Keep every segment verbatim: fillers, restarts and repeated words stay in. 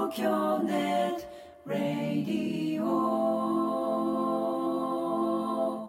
東京ネットラディオ。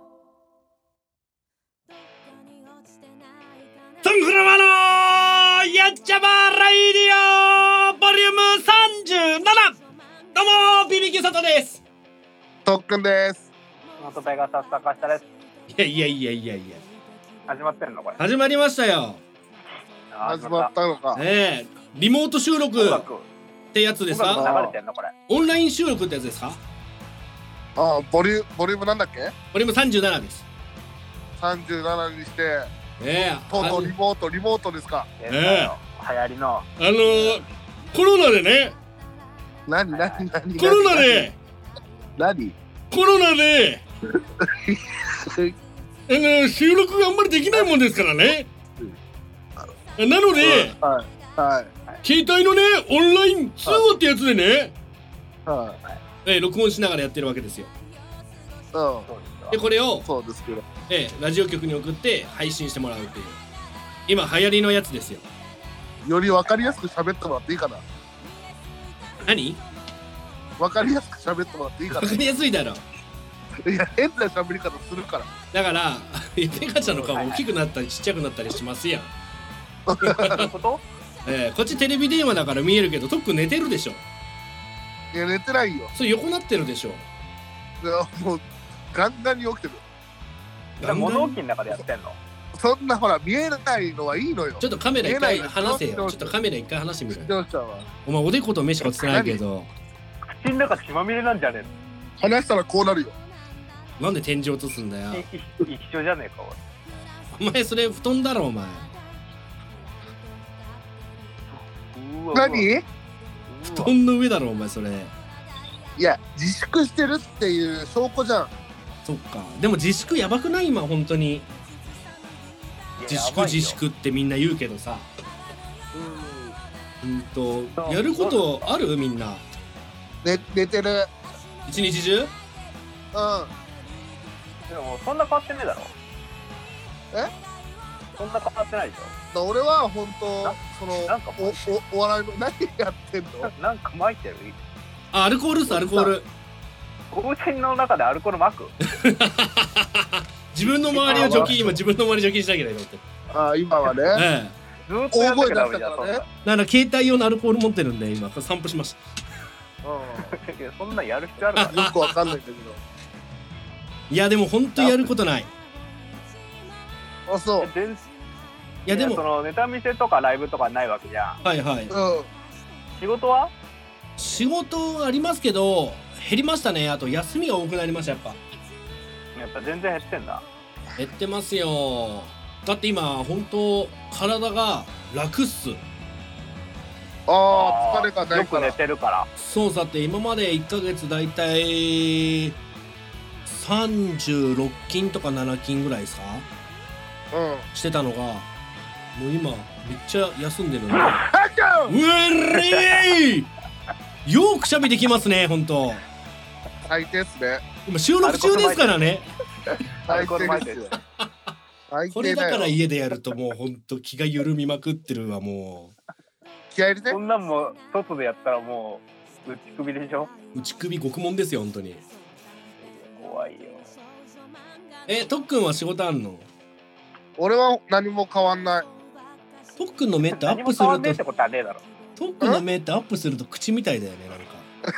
トンフラワのやっちゃまラディオボリュームさんじゅうなな。どうも ビービーキュー 佐藤です。 とっくんです。 元ペガサス坂下です。 いやいやいやいやいや始まってんのこれ。 始まりましたよ。 始まったのか。 ねえ、リモート収録ってやつですか？ 流れてんのこれ。 オンライン収録ってやつですか？ ああ、ボリュボリュームなんだっけ？ ボリュームさんじゅうななです。 さんじゅうななにして、 ええ、 とうとうリモートリモートですか？ ええ、流行りの。 あのー、コロナでね。 何何何？ コロナで。 何？ コロナで。あの収録があんまりできないもんですからね。なので、 はいはい、 携帯のねオンライン通話ってやつでね、 はえー、録音しながらやってるわけですよ。 い、うん、 でこれをそうですけど、 えー、ラジオ局に送って配信してもらうっていう今流行りのやつですよ。 より分かりやすく喋ってもらっていいかな。 何？ 分かりやすく喋ってもらっていいかな。 分かりやすいだろ。 いや、変な喋り方するから。 だからペガちゃんの顔大きくなったりちっちゃくなったりしますやん。 そういうこと？ えー、こっちテレビ電話だから見えるけどとっくん寝てるでしょ。 いや、寝てないよ。 それ横なってるでしょ。 いや、もうガンガンに起きてる。 物置の中でやってんの？ そんなほら見えないのはいいのよ。 ちょっとカメラ一回離せよ。ちょどうしっとカメラ一回離してみる。 どうしたわ。 お前おでこと飯こつってないけど口の中血まみれなんじゃね話したらこうなるよ。 なんで天井落とすんだよ。 えの？一緒じゃねえかお前それ布団だろお前。 俺。 何？ 布団の上だろお前それ。 いや、自粛してるっていう証拠じゃん。 そっか。でも自粛やばくない今本当に。自粛自粛ってみんな言うけどさ。うんとやることあるみんな。 寝寝てる。 一日中？うん。 でもそんな変わってねえだろ。 え？ そんな変わってないでしょ。 俺は本当そのなんかおおお笑いの何やってんの？ なんか撒いてる？ あ、アルコールっすアルコール。 ゴム線の中でアルコール撒く？ 自分の周りを除菌今自分の周り除菌しなきゃいけないと思って。 あ、今はね。 ええ。 ずっとやんなきゃダメじゃん。 大声出したからね。 だから携帯用のアルコール持ってるんで今散歩しました。 うん。そんなやる必要あるか？ よくわかんないんだけど。 いやでも本当やることない。 あ、そう。 全いやでもそのネタ見せとかライブとかないわけじゃん。 はいはい。 うん。 仕事は？ 仕事ありますけど減りましたね。あと休みが多くなりましたやっぱ。 やっぱ全然減ってんだ。 減ってますよ。だって今本当体が楽っす。 ああ、疲れがないよくから。 寝てるから。 そうさって今までいっかげつだいたいさんじゅうろっきんとかななきんぐらいですかうん。 してたのがもう今めっちゃ休んでるんで。うあちゃん。 えーいよくしゃべできますね本当。 最低っすね。 今収録中ですからね。 最低ですよ。最低これだからよ。 家でやるともう本当気が緩みまくってるわも気合い入れてそ。んなんも外でやったらもう打ち首でしょ。 う内首獄門ですよ本当に。 怖いよ。 えとっくんは仕事あんの？ 俺は何も変わんない。 とっくんの目ってアッ何プするとも変わんねえってことはねえだろ。 とっくんの目ってアップすると口みたいだよねなんか。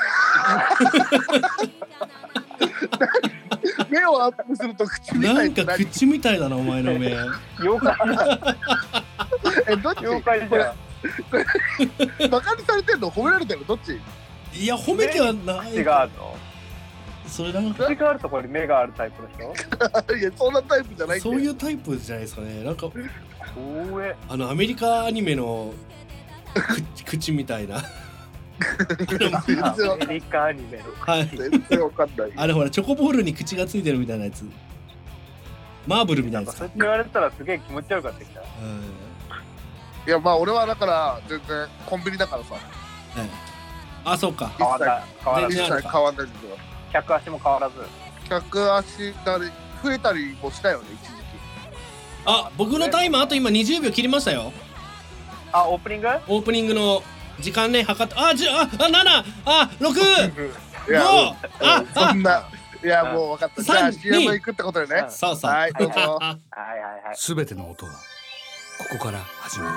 目をアップすると口みたないんかって何？ 口みたいだなお前の目。 妖怪え、どっち？ 妖怪じゃん。 バカにされてんの？褒められてんの？どっち？ いや褒めてはない。 口があるの？ それなんか口があるところに目があるタイプの人？ いや、そんなタイプじゃないんだよ。 そういうタイプじゃないですかね。なんか怖え。 あのアメリカアニメの口口みたいな。 全然わアメリカアニメの。 はい。 全然わかんない。 あれほらチョコボールに口がついてるみたいなやつ。マーブルみたいなやつかそう言われたらすげえ気持ち悪くなってきた。 うん。 いや、まあ俺はだから全然コンビニだからさ。 はい。あ、そうか。 変わんない。変わら一ず。 全然切変わんないんですよ。 客足も変わらず。 客足だり増えたりもしたよね、一時期。 あ、僕のタイムあと今にじゅうびょう切りましたよ。 あ、オープニング？ オープニングの時間ね測ってあじああななあろくいやごうんあそんないやもう分かった。じゃあ シーエム 行くってことでね。 そうそうはいどうぞ。 はいはいはい。 すべての音はここから始まる。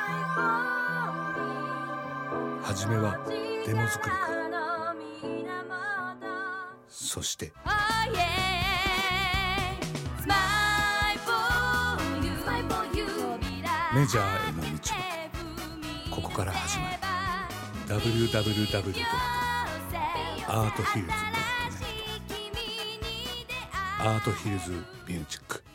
はじめはデモ作りからそしてメジャーへの道はここから始まる。 ダブリューダブリューダブリュー ドット アートヒルズ ドット ネット アートヒルズミュージック。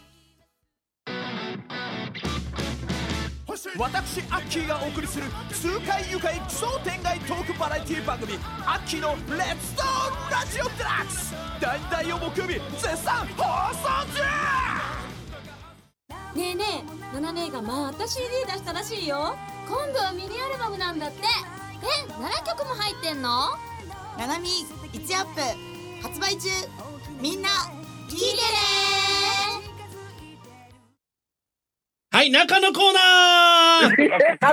私アッキーがお送りする痛快愉快奇想天外トークバラエティ番組アッキーのレッツトーンラジオデラックス大々を木曜日絶賛放送中。 ねえねえ、ナナ姉がまた シーディー 出したらしいよ。今度はミニアルバムなんだって。え、ななきょくも入ってんの？ ナナミいちアップ発売中。みんな聞いてね。 はい中のコーナーまあ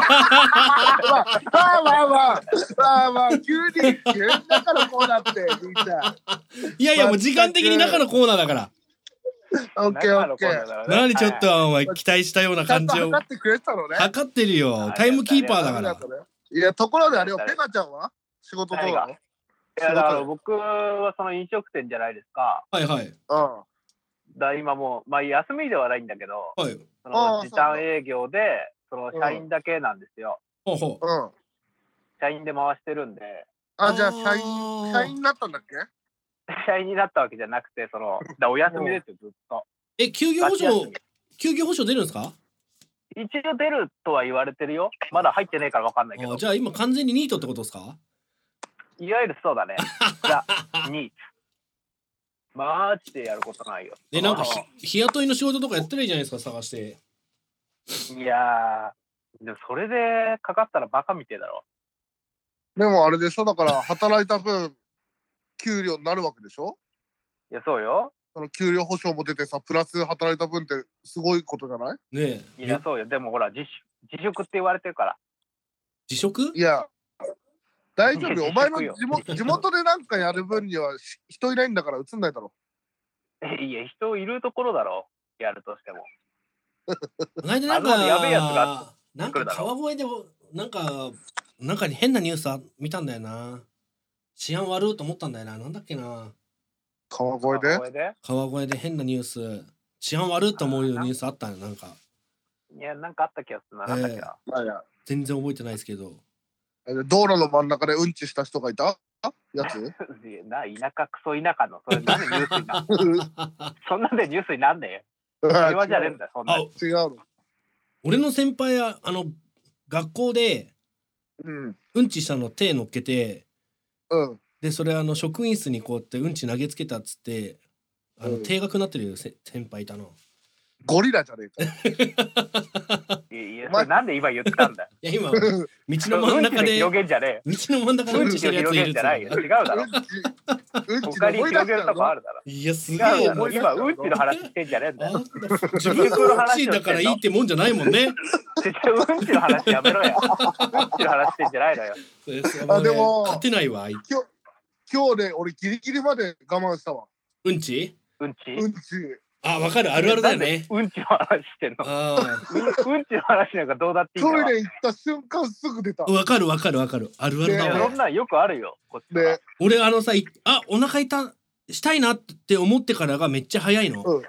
まあまあまあまあ急に急に中のコーナーってみんな。 いやいやもう時間的に中のコーナーだからオッケーオッケー。 何ちょっとお前期待したようなちゃんと感じを測ってくれてたのね。 測ってるよタイムキーパーだから。 いやところであれよペカちゃんは仕事どうなの？ いやだから僕はその飲食店じゃないですか。 はいはい。 うん。 だから今もうまあ休みではないんだけど、 はい。 その時短営業でその社員だけなんですよ。 ほうほう。 うん。 社員で回してるんで。 あじゃあ社員社員になったんだっけ？ 社員になったわけじゃなくてそのだお休みですよずっと。 え休業保障休業保障出るんですか？ 一応出るとは言われてるよ。まだ入ってねえから分かんないけど。 じゃあ今完全にニートってことですか？ いわゆるそうだね。ザ・ニート。マジでやることないよ。 えなんか日雇いの仕事とかやってないじゃないですか探して。 いやーでもそれでかかったらバカみてえだろ。 でもあれでしょだから働いた分給料になるわけでしょ？ いやそうよ。 その給料保証も出てさプラス働いた分ってすごいことじゃない？ ねえ。いやそうよ。でもほら自自粛って言われてるから。 自粛？ いや大丈夫よ。お前の地元地元でなんかやる分には人いないんだから映んないだろ。 いや人いるところだろやるとしても。 この間なんかやべえやつがなんか川越でなんかなんか変なニュース見たんだよな。治安悪いと思ったんだよな。なんだっけな。 川越で？ 川越で変なニュース治安悪いと思うニュースあったのなんか。 いやなんかあった気がするな。なんだっけな。 えー、 全然覚えてないですけど。 道路の真ん中でうんちした人がいたやつ？ な田舎クソ田舎のそれなんでニュースになんそんなんでニュースになんねえよ。会話じゃねえんだよそんな。 違うの。 俺の先輩はあの学校でうん、 うんちしたの手乗っけて、 うん、 でそれあの職員室にこうやってうんち投げつけたっつってあの、うん、定額になってるよ先輩いたの。 ゴリラじゃねえか。いや、それなんで今言ったんだ。 いや今道の真ん中で広げんじゃねえ。道の真ん中でうんちしてるやついるんじゃないよ。違うだろ。他に広げるとこあるだろ。 いやすげえ。今うんちの話してんじゃねえんだよ。 自分の話だからいいってもんじゃないもんね。 うんちの話やめろよ。うんちの話してんじゃないのよ。 あでも勝てないわ。 今日今日ね俺ギリギリまで我慢したわ。 うんち？ うんち？ うんち。 あ、わかる、あるあるだよね。 うんちの話してんの。うんちの話なんかどうだっていいから。 トイレ行った瞬間すぐ出た。 わかるわかるわかる。あるあるだわ。 そんなんよくあるよ。こっちで、俺あのさ、あ、お腹痛したいなって思ってからがめっちゃ早いの。うん、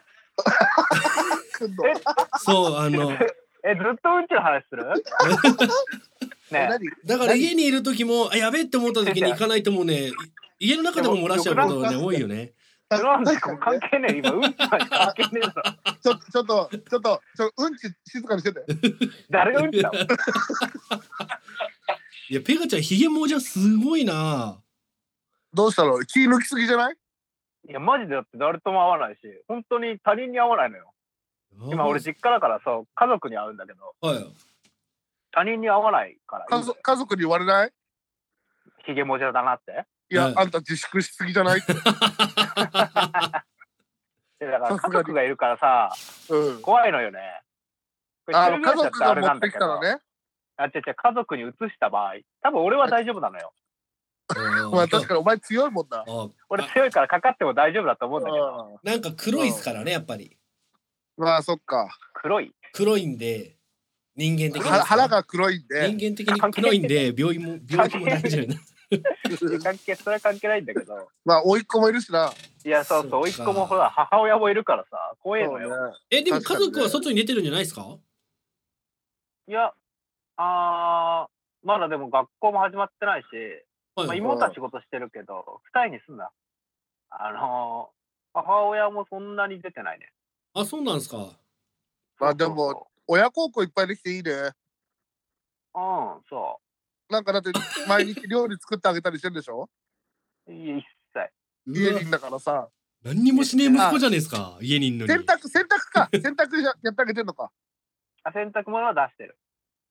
そうあの。 え、ずっとうんちの話する？ ね。だから家にいる時も、あ、やべえって思った時に行かないともうね、家の中でも漏らしちゃうことがね多いよね。 なんで関係ねえ今うんちは関係ねえだろ。 ちょちょっとちょっとちょうんち静かにしてて。 誰がうんちだ。 いやペガちゃんヒゲもじゃすごいな。 どうしたの？気抜きすぎじゃない？ いやマジでだって誰とも会わないし、本当に他人に会わないのよ。今俺実家だからさ家族に会うんだけど。 はい。 他人に会わないから。 家族家族に言われない？ ヒゲもじゃだなって。 いや、あんた自粛しすぎじゃない？だから家族がいるからさ、うん、怖いのよね。 あの家族が持ってきたのね。 あ、違う違う、家族に移した場合、多分俺は大丈夫なのよ。 まあ確かにお前強いもんな。 俺強いからかかっても大丈夫だと思うんだけど。 なんか黒いっすからね、やっぱり。 まあそっか。 黒い黒いんで、人間的に。 腹が黒いんで。 人間的に黒いんで、病院も、病気も大丈夫な。 関係、それは関係ないんだけど。 まあ、甥っ子もいるしな。 いや、そうそう、甥っ子もほら、母親もいるからさ、怖えのよ。 え、でも家族は外に出てるんじゃないですか？ いや、あー、まだでも学校も始まってないし、まあ、妹は仕事してるけど、二重にすんな。あのー、母親もそんなに出てないね。 あ、そうなんですか。 まあでも、親孝行いっぱいできていいね。うん、 そう。 なんかだって、毎日料理作ってあげたりしてるでしょ？ いや、一切。 家にいんだからさ。 何にもしねえ息子じゃねえですか、家にいんのに。 洗濯、洗濯か。洗濯やってあげてんのか。 あ、洗濯物は出してる。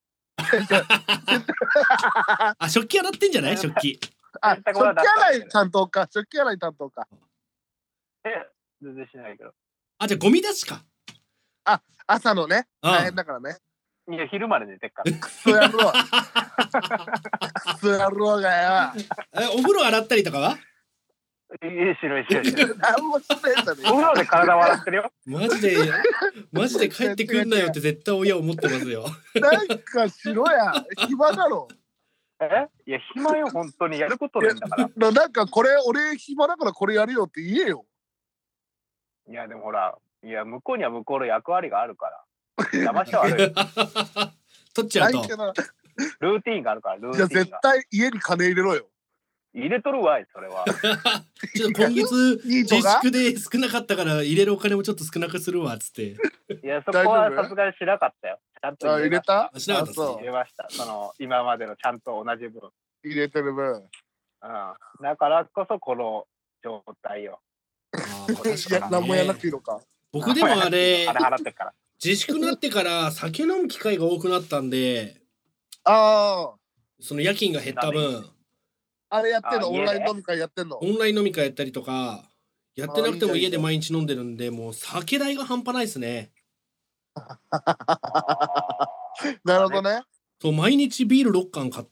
あ、食器洗ってんじゃない？食器。 あ、食器洗い担当か。食器洗い担当か。 え、全然しないけど。 あ、じゃあゴミ出しか。 あ、朝のね、大変だからね。 いや、昼まで寝てっから。 クソ野郎。クソ野郎がよ。 え、お風呂洗ったりとかは？ いや、しろいしろいしろ。 何もしてんだね。 お風呂で体笑ってるよ。 マジで、マジで帰ってくんなよって絶対親思ってますよ。 なんかしろや。暇だろ。 え？いや、暇よ、本当に。やることないんだから。 なんかこれ、俺暇だからこれやるよって言えよ。 いや、でもほら、いや、向こうには向こうの役割があるから。騙しちゃ悪い。 取っちゃうと。 ルーティーンがあるから、ルーティーンが。 じゃあ絶対家に金入れろよ。 入れとるわい、それは。 ちょっと今月自粛で少なかったから入れるお金もちょっと少なくするわっつって。 いや、そこはさすがにしなかったよ。ちゃんと入れた？ しなかったっす。 入れました。その今までのちゃんと同じ分。 入れてる分。うん。 だからこそこの状態よ。 いや、何もやらなくていいのか。 僕でもあれ、 あれ払ってっから。 自粛になってから酒飲む機会が多くなったんで、 ああ。 その夜勤が減った分。 あれやってんの？オンライン飲み会やってんの？ オンライン飲み会やったりとか、やってなくても家で毎日飲んでるんで、もう酒代が半端ないですね。 なるほどね。 そう、毎日ビールろっかん買って、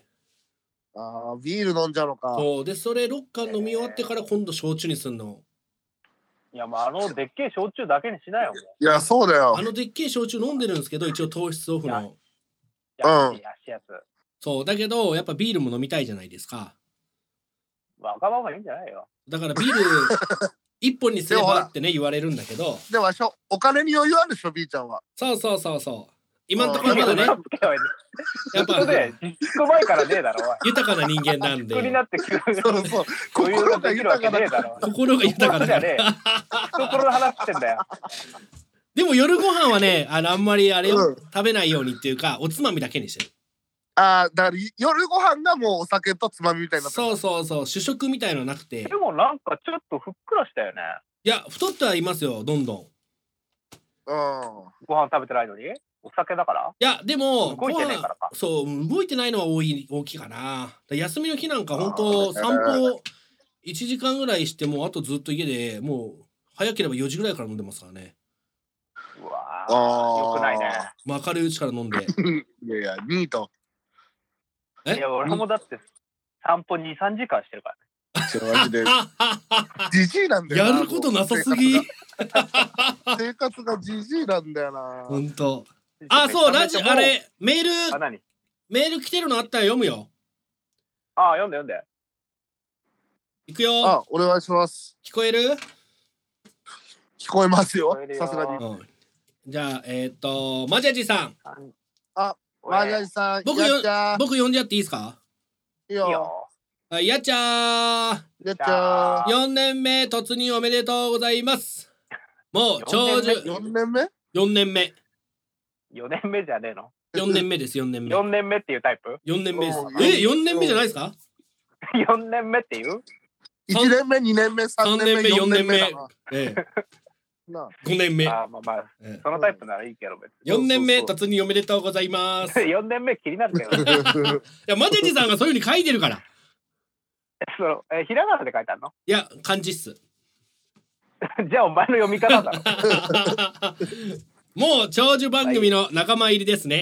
ああ、ビール飲んじゃうのか。 そう、で、それろっかん飲み終わってから今度焼酎にすんの。 いや、まあ、あのでっけえ焼酎だけにしなよ。 いや、そうだよ。 あのでっけえ焼酎飲んでるんですけど、一応糖質オフの。 うん。安いやつ。 そう、だけど、やっぱビールも飲みたいじゃないですか。 わがままいいんじゃないよ。 だからビール一本にすればってね、言われるんだけど。 でも、お金に余裕あるでしょ、B ちゃんは。 そうそうそうそう。今のところまだね。やっぱね、自粛前からねえだろ。 豊かな人間なんで。 自粛になって急に。 そうそう。心が豊かな。 心が豊かな。 心の話してんだよ。 でも夜ご飯はね、あのあんまりあれを食べないようにっていうか、おつまみだけにしてる。 ああ、だから夜ご飯がもうお酒とつまみみたいな。 そうそうそう、主食みたいのなくて。 でもなんかちょっとふっくらしたよね。 いや、太ってはいますよ、どんどん。 うん。 ご飯食べてないのにお酒だから？ いや、でも、 動いてないからか。 そう、動いてないのは多い、大きいかな。休みの日なんか本当散歩いちじかんぐらいしてもうあとずっと家でもう早ければよじぐらいから飲んでますからね。 うわー、よくないね。 まあ明るいうちから飲んで。 いやいや、ニート。 いや、俺もだって散歩に、さんじかんしてるからね。 マジで。ジジイなんだよな。やることなさすぎ。 生活がジジイなんだよな。 ほんと。あ、そう、ラジ、あれ、メール、 あ、何？ メール来てるのあったら読むよ。 あ、読んで読んで。 いくよ。 あ、お願いします。 聞こえる？ 聞こえますよ。さすがに。 うん、じゃあ、えっと、マジャジさん。 あ、マジャジさん。 僕よ、僕呼んじゃっていいですか？ いいよ。 はい、やっちゃー。 やっちゃー。 よねんめ突入おめでとうございます。もう長寿。 よねんめ？ よんねんめ。 よねんめじゃねえの？ よんねんめです、よんねんめ。 よんねんめっていうタイプ？ よんねんめです。え、よんねんめじゃないですか？ よんねんめっていう？ いちねんめ、にねんめ、さんねんめ、よんねんめ。 ええ。ごねんめ。 あ、まあまあ、そのタイプならいいけど別に。 よんねんめ突入おめでとうございます。 よねんめ気になるけど。 いや、マジェジさんがそういう風に書いてるから。 そのえひらがなで書いてあるの？ いや、漢字っす。 じゃあお前の読み方だろ。 もう長寿番組の仲間入りですね。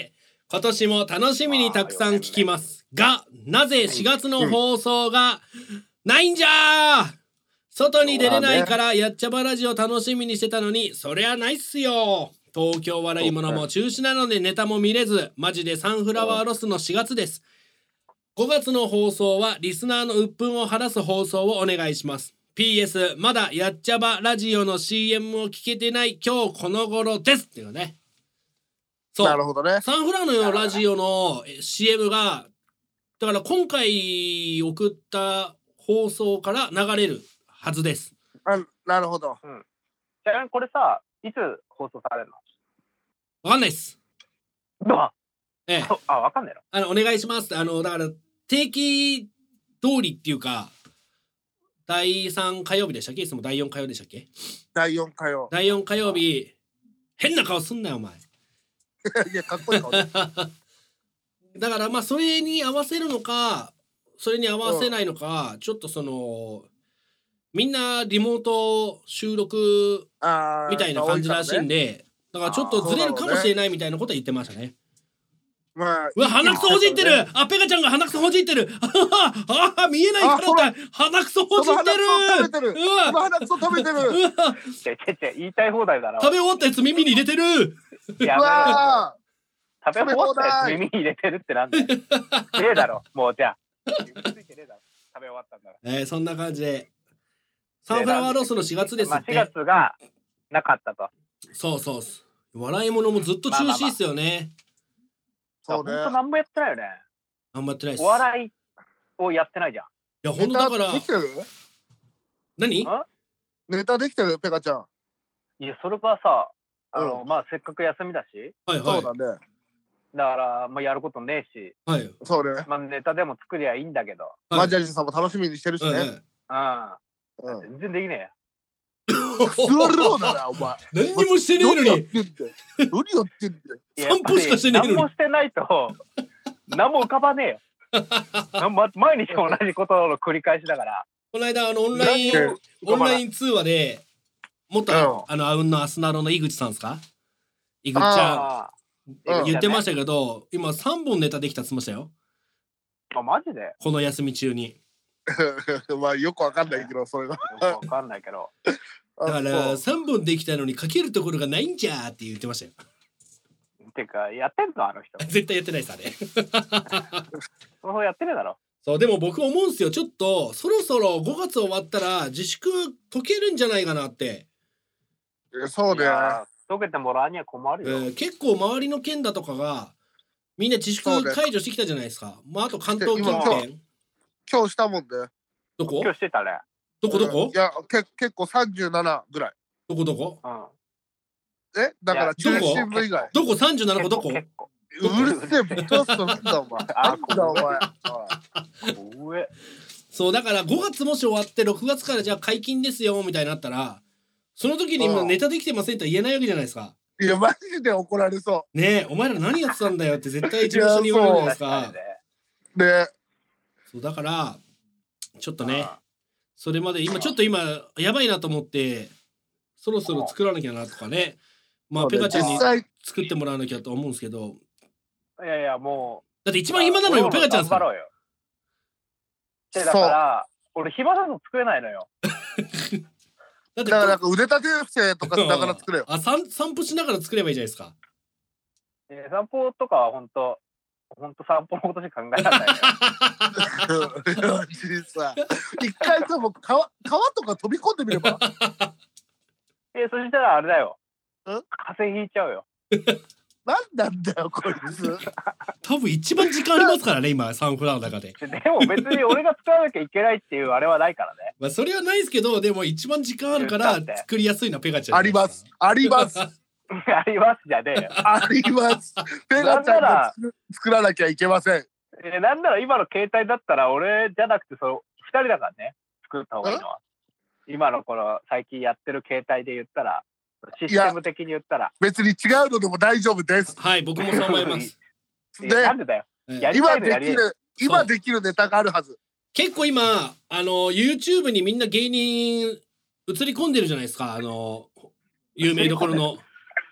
今年も楽しみにたくさん聞きますが、なぜしがつの放送がないんじゃー。外に出れないからやっちゃばラジオ楽しみにしてたのに、そりゃないっすよ。東京笑い物も中止なのでネタも見れず、マジでサンフラワーロスのしがつです。ごがつの放送はリスナーの鬱憤を晴らす放送をお願いします。ピーエス まだやっちゃばラジオの シーエム を聞けてない今日この頃ですっていうね。そう、 なるほどね。 サンフラのラジオの シーエム がだから今回送った放送から流れるはずです。 あ、なるほど。 うん。じゃあこれさ、いつ放送されるの？ わかんないっす。 どう？ ええ。 あ、わかんないの？ あのお願いします。あのだから定期通りっていうか。だいさん火曜日でしたっけ？いつもだいよん火曜でしたっけ？ だいよん火曜。 だいよん火曜日、変な顔すんなよ、お前。 いや、かっこいい顔ね。 だからまあ、それに合わせるのか、それに合わせないのか、うん、ちょっとその、みんなリモート収録みたいな感じらしいんで、だからちょっとずれるかもしれないみたいなことは言ってましたね。 まあ、 うわ、鼻くそほじってる、ね、あ、ペガちゃんが鼻くそほじってるああ、見えないからだ鼻くそほじってるうわ、その鼻くそ食べてるうわちょちょちょ言いたい放題だな。 食べ終わったやつ耳に入れてるうわ食べ終わったやつ耳に入れてるってなんだよねえだろ、もうじゃあ食べ終わったんだから。 えー、そんな感じでサンフラワーロスのしがつですって、まあ、 しがつがなかったと。 そうそう笑い物もずっと中止っすよね、まあまあまあそうね、ほんと何もやってないよね。 何もやってないっす。 お笑いをやってないじゃん。いやほんとだからできてる？ 何？ ネタできてるペカちゃん。 いやそれはさ、あの、うん、まあせっかく休みだし、 はいはい、 そうだね。 だからまあやることねえし、 はい、 そうね。 まあネタでも作りゃいいんだけど、はい、 マジャリさんも楽しみにしてるしね。 うん、うん、全然できねえよ。 座るようだなお前。 何にもしてねえのに。 何やってんだよ。何やってんだよ。 散歩しかしてねえのに。 何もしてないと何も浮かばねえよ。毎日同じことの繰り返しだから。 この間あのオンラインオンライン通話でもっと、うん、あのあうんのアスナロの井口さんですか？井口ちゃん言ってましたけど、今さんぼんネタできたって言ってましたよ。 あ、マジで？ この休み中に。 まあよくわかんないけどそれが。 よくわかんないけど。 だからさんぼんできたのにかけるところがないんじゃーって言ってましたよ。 てかやってんのあの人。 絶対やってないさあれ。 そうやってるだろ。 そうでも僕思うんですよ。ちょっとそろそろごがつ終わったら自粛解けるんじゃないかなって。 そうね。 解けてもらうには困るよ、 えー、結構周りの県だとかがみんな自粛解除してきたじゃないですか。まああと関東近辺。 今日したもんね。 どこ？ 今日してたね。 どこどこ？ いやけ結構さんじゅうななぐらい。 どこどこ？ うん、 えだから中心部以外。 どこさんじゅうななこどこ？ うるせえぶっ飛ばすとなんだお前。なんだお前。 そうだからごがつもし終わってろくがつからじゃあ解禁ですよみたいになったらその時に今ネタできてませんとは言えないわけじゃないですか。 いやマジで怒られそう。 ねえお前ら何やってたんだよって絶対事務所に言われるじゃないですか。 ね。 そうだからちょっとねそれまで今ちょっと今やばいなと思ってそろそろ作らなきゃなとかね。まあペカちゃんに作ってもらわなきゃと思うんですけど。 いやいやもうだって一番暇なのよペカちゃんさ。 だから俺暇だと作れないのよ。 だからなんか腕立て伏せとかしながら作れよ。 あ散散歩しながら作ればいいじゃないですか。 えー、散歩とかは本当本当散歩のことしか考えられないよ。 一回さもう川川とか飛び込んでみれば。 えー、そしたらあれだよ。風邪ひいちゃうよ。 なんなんだよこいつ。 多分一番時間ありますからね今サンフラワーの中で。 でも別に俺が作らなきゃいけないっていうあれはないからね。 まあそれはないですけどでも一番時間あるから作りやすいのはペガちゃん。 ありますあります。 ありますじゃねえよ。 あります。ペガちゃんが作らなきゃいけません。 えー、なんなら今の携帯だったら俺じゃなくてそのふたりだからね作った方がいいのは。今のこの最近やってる携帯で言ったらシステム的に言ったら別に違うのでも大丈夫です。 はい僕もそう思います。 でなんでだよ。やりたいのやり今できる今できるネタがあるはず。 結構今あの YouTube にみんな芸人映り込んでるじゃないですか。あの有名どころの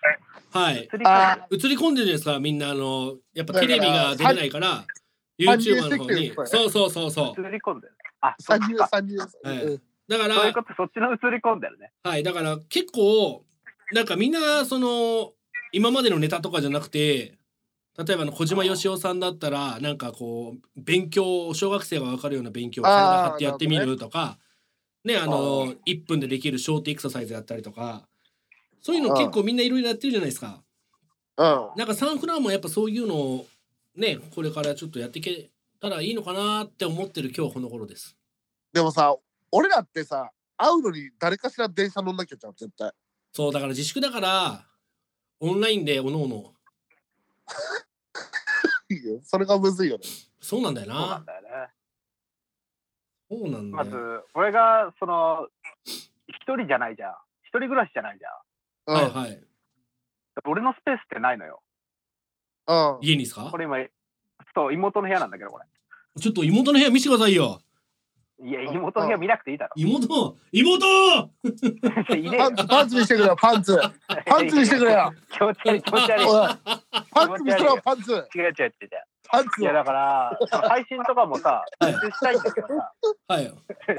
はい映り込んでる映り込んでるじゃないですかみんなあのやっぱテレビが出れないから YouTuber の方にそうそうそうそう映り込んでる。あ、そっ三人か。 三人はいだかそういうらこと、そっちの映り込んでるね。 はいだから結構なんかみんなその今までのネタとかじゃなくて例えばの小島よしおさんだったらなんかこう勉強小学生が分かるような勉強を体張ってやってみるとかねあのいっぷんでできるショートエクササイズやったりとかそういうの結構みんないろいろやってるじゃないですか。 うんなんかサンフラワーもやっぱそういうのをねこれからちょっとやっていけたらいいのかなって思ってる今日この頃です。 でもさ俺らってさ会うのに誰かしら電車乗んなきゃじゃん絶対。 そうだから自粛だからオンラインでおのおのいいよそれがむずいよね。 そうなんだよそうなんなだよね。 そうなんだまずよ、 俺が、その、一人じゃないじゃん。一人暮らしじゃないじゃん。 うんはいはい俺のスペースってないのよ。 うん家にですかこれ今、そう、妹の部屋なんだけど、これ。 ちょっと妹の部屋見せてくださいよいや、妹の部屋見なくていいだろ。 妹妹いねえよパンツパンツ見してくれよパンツパンツ見してくれよ。 気持ち悪い、気持ち悪い。 おいパンツ見せろよパンツ違う違う違う違う。 パンツいやだから配信とかもさ、 はい普通したいんだけどさ、 はい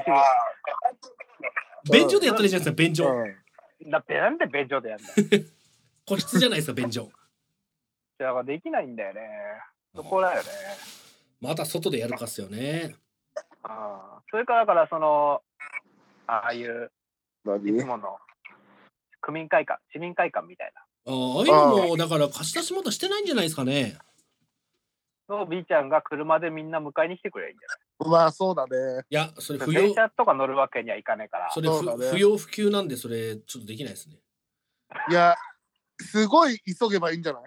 便所でやったらいいじゃないですか便所だってなんで便所でやんだよ。 個室じゃないですか便所だからできないんだよね。そこだよね。 また外でやるかっすよね。 ああ、それからだからそのああいういつもの区民会館、市民会館みたいな。 あああいうのもだから貸し出しまだしてないんじゃないですかね。 の B ちゃんが車でみんな迎えに来てくれるんじゃない？ まあそうだね。 いやそれ不要電車とか乗るわけにはいかねえから。 それそうだね不要不急なんでそれちょっとできないですね。 いやすごい急げばいいんじゃない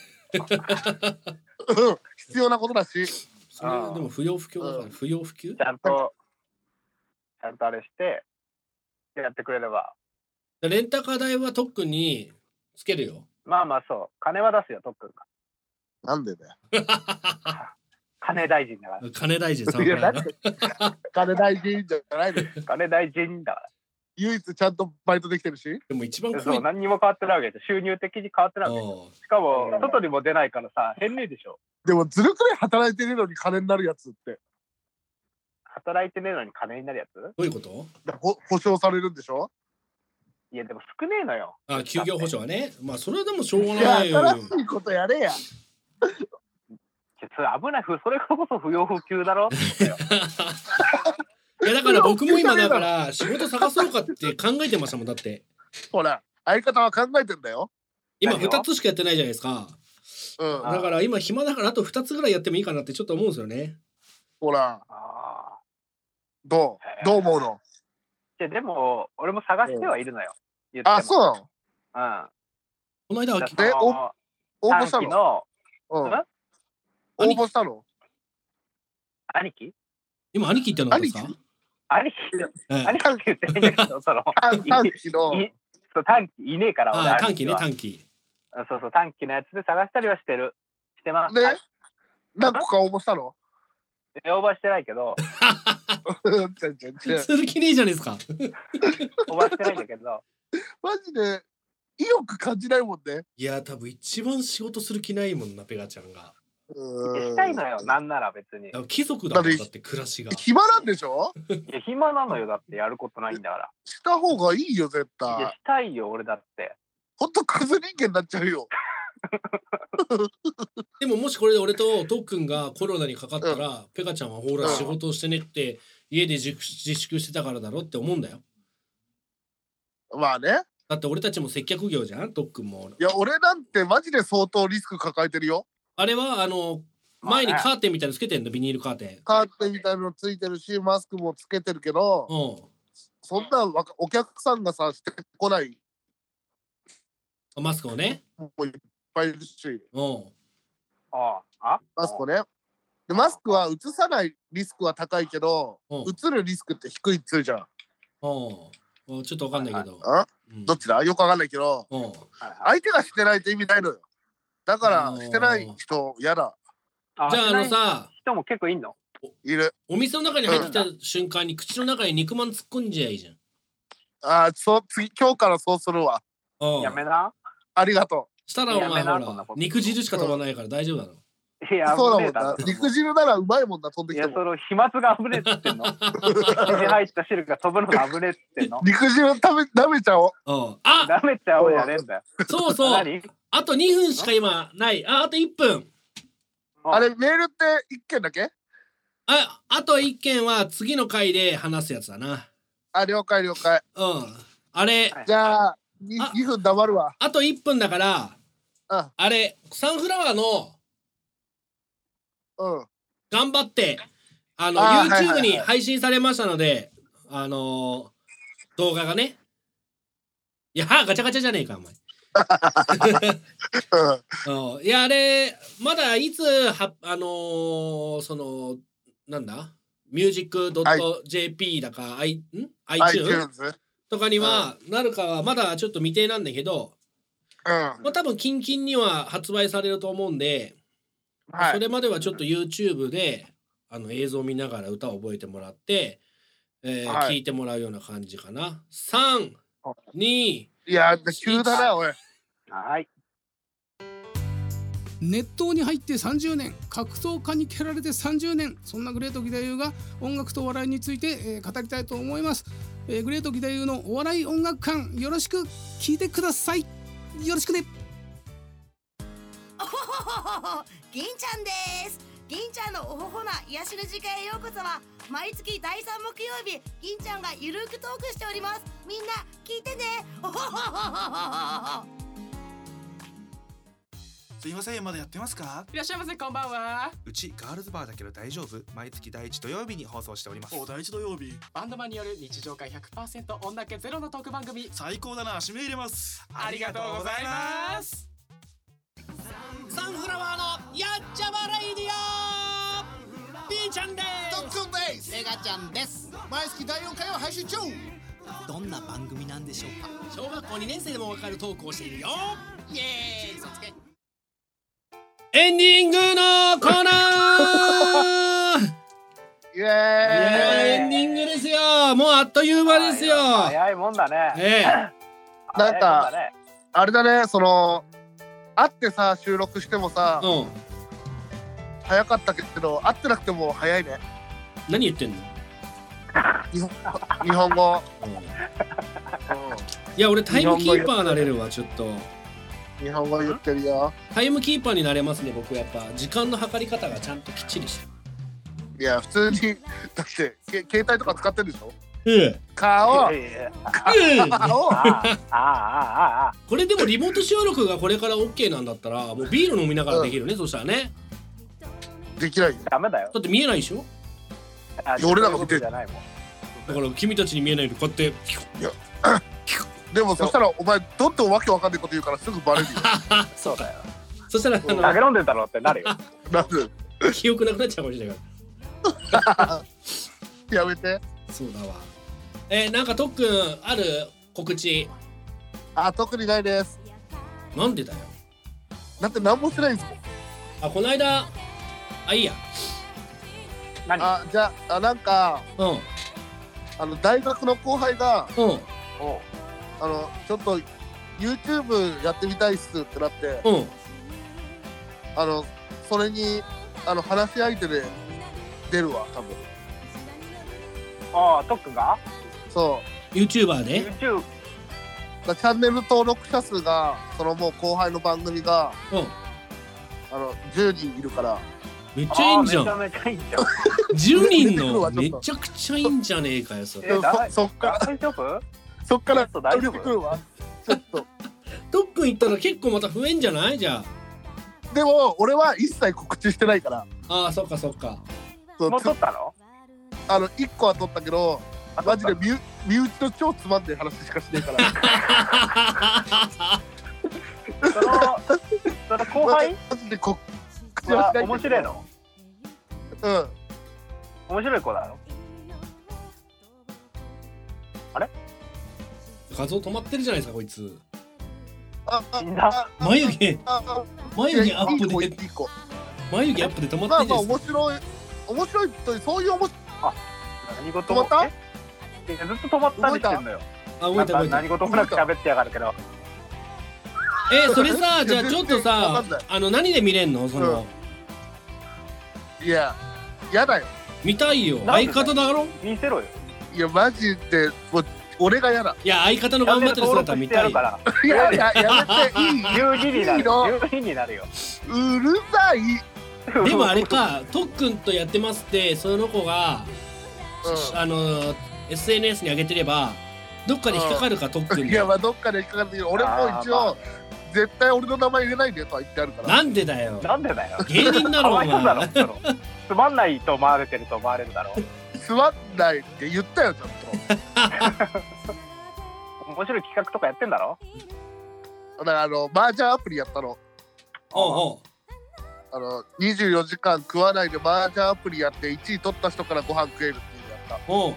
うん必要なことだし。 それでも不要不急だから、 うん不要不急ちゃんとちゃんとあれしてやってくれれば。 レンタカー代は特ににつけるよ。 まあまあそう金は出すよ特訓が。 なんでだよ。 金大臣だか金大臣さんいやだって金大臣じゃないのよ。 ら。金大臣だか唯一ちゃんとバイトできてるし。 でも一番ら。 怖いそう何にも変わってないわけで収入的に変わってないわけで。 あしかも外にも出ないからさ変ねえでしょ。 でもずるくらい働いてるのに金になるやつって働いてねえのに金になるやつ？ どういうことほ保証されるんでしょ。 いやでも少ねえのよ。 あ休業保障はねまあそれはでもしょうがいやないよ。 新しいことやれや。 それ危ない。それこそ不要不急だろ。 いやだから僕も今だから仕事探そうかって考えてましたもんだってほら相方は考えてんだよ。 今何をふたつしかやってないじゃないですか。 うんあだから今暇だからあとふたつぐらいやってもいいかなってちょっと思うんですよね。 ほらあどうどう思うの。 ーででも俺も探してはいるのよ。言ってもあそうなの。 うん。 この間だでその応募したの。 短期のうんうん応募したの。 兄貴今兄貴ってのはですか？ 兄貴はい兄貴って言ってないんだけどその短短期の。 いそう短期いねえから俺あ短期ねは短期。 そうそう短期のやつで探したりはしてるしてます。 ではい何個か応募したの。 応募してないけどちゃちゃちゃする気ねえじゃないですか。 応募してないんだけどマジで意欲感じないもんね。 いや多分一番仕事する気ないもんなペガちゃんが。 うしたいのよなんなら別に。 貴族だもんだって暮らしが。 暇なんでしょ。 いや暇なのよだってやることないんだから。 した方がいいよ絶いや対。 したいよ俺だって。 ほんとクズ人間になっちゃうよ。 でももしこれで俺とトックンがコロナにかかったら、ペガちゃんはほらうん仕事をしてねって家で自自粛してたからだろって思うんだよ。 まあね。 だって俺たちも接客業じゃんトックンも。 いや俺なんてマジで相当リスク抱えてるよ。 あれはあの前にカーテンみたいなのつけてんのビニールカーテン。 カーテンみたいなのついてるしマスクもつけてるけど、 うそんなわかお客さんがさしてこないん。マスクをね。 もいっぱいいるし、 うん。 ああマスクをね。でマスクは移さないリスクは高いけど、 うん移るリスクって低いっつうじゃん。 うん。ちょっとわかんないけど。 あうんどっちだよくわかんないけど、 うん。 はいはい相手がしてないと意味ないのよ。だからうんしてない人嫌だ。 あじゃああのしないさ、 人も結構いんの？ いる。 お店の中に入ってきた瞬間に口の中に肉まん突っ込んじゃいいじゃん。 あーそう次今日からそうするわ。 うんやめな。 ありがとしたらお前ほら肉汁しか飛ばないから大丈夫だろ。 いや、 そうだ危ねえだろもんな。肉汁ならうまいもんな、飛んでいや、 きても。 その飛沫が危ねえっつってんの。口に入った汁が飛ぶのが危ねえっつってんの。 肉汁食べ、舐めちゃおう。 うん。あ、 ダメっちゃおうじゃねえんだよ。 そうそう。 何？ あとにふんしか今ない。あ、あといっぷん。 あれ、メールっていっけんだけ？ あ、あといっけんは次の回で話すやつだな。 あ、了解了解。 うん。あれ、 じゃあ、にあにふん黙るわ。 あといっぷんだから、 うんあれ、サンフラワーのうん。 頑張って、あの、 あーはいはい YouTube はいに配信されましたので、あのー動画がね。いや、ガチャガチャじゃねえか、お前。うん、いや、あれ、まだいつ、は、あのーその、なんだミュージックドットジェーピー だか、I、ん iTunes iTunes。 とかにはなるかはまだちょっと未定なんだけど、 うん。 まあ、多分キンキンには発売されると思うんで、 はい。 それまではちょっと YouTube であの映像を見ながら歌を覚えてもらって、えーはい聞いてもらうような感じかな。さん、に、 いや、急だな、おい。 はい。 熱湯に入ってさんじゅうねん、格闘家に蹴られてさんじゅうねん、そんなグレート義太夫が音楽とお笑いについて、えー語りたいと思います、えーグレート義太夫のお笑い音楽館、よろしく聞いてください。よろしくね。 おほほほほ、銀ちゃんです。銀ちゃんのおほほな癒しの時間へようこそは。毎月だいさん木曜日、銀ちゃんがゆるくトークしております。みんな聞いてね。おほほほほほ。 すいません、まだやってますか？ いらっしゃいませ、こんばんは。 うちガールズバーだけど大丈夫？毎月第一土曜日に放送しております。 お、第一土曜日。バンドマンによる日常会 ひゃくパーセント 女気ゼロのトーク番組。 最高だな、指名入れます。 ありがとうございます。 サンフラワーのやっちゃばレイディオ B ちゃんです。 トックンです。メガちゃんです。毎月だいよんかいを配信中。どんな番組なんでしょうか？ 小学校にねん生でもわかるトークをしているよ。 イエーイ、そつけ。 エンディングのコーナーイエいやエンディングですよ。もうあっという間ですよ。 早いもんだね。 ええ。 なんか、あれだね、その、会ってさ、収録してもさ、 うん。 早かったけど、会ってなくても早いね。 何言ってんの？ 日本日本語。 いや、俺タイムキーパーなれるわ、ちょっと。 日本語言ってるよ。 タイムキーパーになれますね、僕やっぱ。時間の計り方がちゃんときっちりしてる。 いや、普通に、だって、け携帯とか使ってるでしょ？ ええ。 顔顔これでもリモート収録がこれから OK なんだったら、もうビール飲みながらできるね、そしたらね。 できないよ。 ダメだよ。 だって見えないでしょ？ 俺らが見てる。 だから君たちに見えないでこうやって。 いやでもそしたらお前どんどんわけわかんないこと言うからすぐバレるよ。 そうだよ。 そしたらあの酒飲んでんだろってなるよ。 なる。 記憶なくなっちゃうかもしれないから。 やめて。 そうだわ。えー、なんかとっくんある告知？ あ、特にないです。 なんでだよ。 だって何もしてないんですもん。 あ、この間、あ、いいや。 何？ あ、じゃあ、あなんか、 うん。 あの大学の後輩が、 うん。 あのちょっと YouTube やってみたいっすってなって、 うん。 あのそれにあの話し相手で出るわ多分。 ああ、トックが？ そう。 YouTuber で？ YouTube。 チャンネル登録者数がそのもう後輩の番組が、 うん。 あのじゅうにんいるから。 めっちゃいいんじゃん。 めちゃめちゃいいんじゃん。 じゅうにんのめちゃくちゃいいんじゃねえかよそれ。 そっから大丈夫？ そっから大丈夫？ くるわ。ちょっと。 とっくん行ったら結構また増えんじゃない？じゃあ。 でも俺は一切告知してないから。 ああ、そっかそっか。 そうもう撮ったの？ あのいっこは撮ったけど、マジで身内身内の超つまんない話しかしないから。 そのその後輩？ マジで告知ははしない。 面白いの？ うん。 面白い子だろ？あれ？ 画像止まってるじゃないですかこいつ。 あ、あ、 みんな眉毛あ、あ、 眉毛アップでいい子。 眉毛アップで止まあまあまってるじゃないですか。 面白い面白いとそういう面白い。 何事も止まった？ えいやずっと止まったりしてんのよ。 あ、動いた動いた。 何事もなく喋ってやがるけど。 えそれさじゃあちょっとさあの何で見れんのその、 うん、いややだよ見たいよ相方だろ見せろよいやマジでもう俺がやだいや相方の頑張ってる姿見たいいやいややめていいじゅうにになるじゅうにになるようるさいでもあれかとっくんとやってますってその子が、うん、あの エスエヌエス に上げてればどっかで引っかかるか、うん、とっくんいやまあどっかで引っかかるけど俺も一応絶対俺の名前入れないでとは言ってあるからなんでだよなんでだよ芸人だろお前つまんないと思われてると思われるだろうつまんないって言ったよちゃんと面白い企画とかやってんだろだからあの麻雀アプリやったのおうおうあのにじゅうよじかん食わないで麻雀アプリやっていちい取った人からご飯食えるっていうのやったおう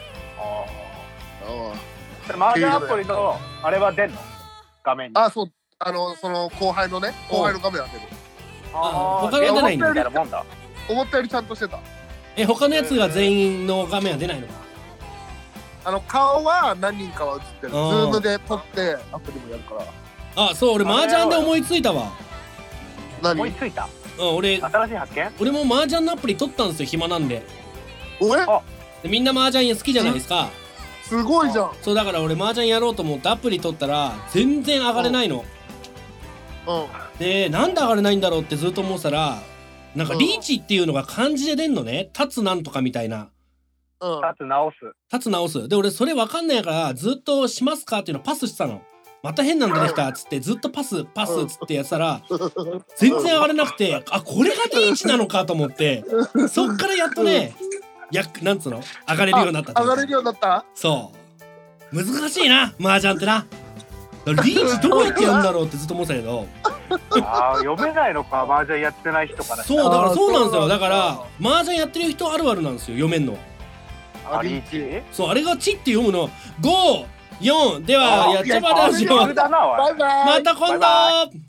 ああ麻雀アプリのあれは出んの画面にあそうあのその後輩のね後輩の画面は出るあ他の出ないんだ思ったよりちゃんとしてたえ他のやつが全員の画面は出ないのかあの顔は何人かは映ってるズームで撮ってアプリもやるからあそう俺麻雀で思いついたわ何思いついたうん俺新しい発見俺も麻雀のアプリ撮ったんですよ暇なんで俺でみんな麻雀好きじゃないですかすごいじゃんそうだから俺麻雀やろうと思ってアプリ撮ったら全然上がれないのうんでなんで上がれないんだろうってずっと思ってたらなんかリーチっていうのが漢字で出んのね立つなんとかみたいなうん立つ直す立つ直すで俺それ分かんないからずっとしますかっていうのパスしてたのまた変なん出てきたっつってずっとパスパスっつってやってたら全然上がれなくてあこれがリーチなのかと思ってそっからやっとねやなんつうの上がれるようになった上がれるようになったそう難しいな麻雀ってなリーチどうやってやるんだろうってずっと思ってたけどあ読めないのか麻雀やってない人からそうだからそうなんですよだから麻雀やってる人あるあるなんですよ読めんのあリーチそうあれがチって読むのごよんではやっちゃばラジオバイバイまた今度